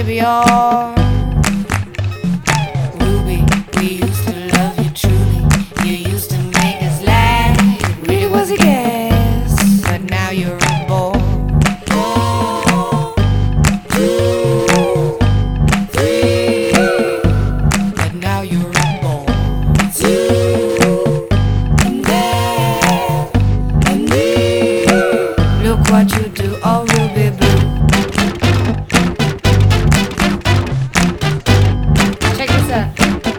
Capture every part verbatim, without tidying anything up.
baby, oh Ruby, we used to love you truly. You used to make us laugh. It really was a guess, but now you're a boy. Two, three, but now you're a boy. Two, and there, and me. Look what you do, oh Ruby Blue. Check this out.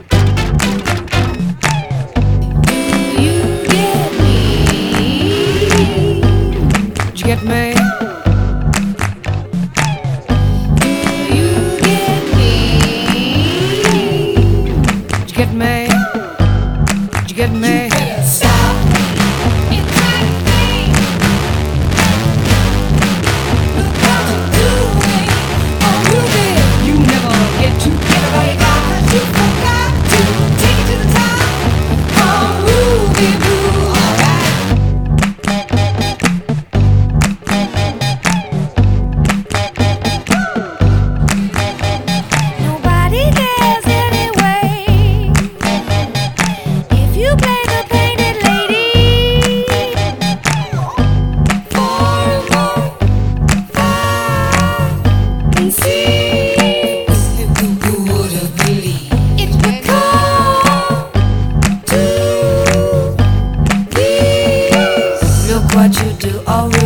Do you get me? Did you get me? Do you get me? Did you get me? Did you get me? You better stop. It's not a thing. Look what you're doing, oh Ruby. You never get together, but you forgot to take it to the top. Oh Ruby Blue, alright. Nobody cares anyway if you play the painted lady. Four, four, five, and six. Who would have believed it would come to this? Look what you do, oh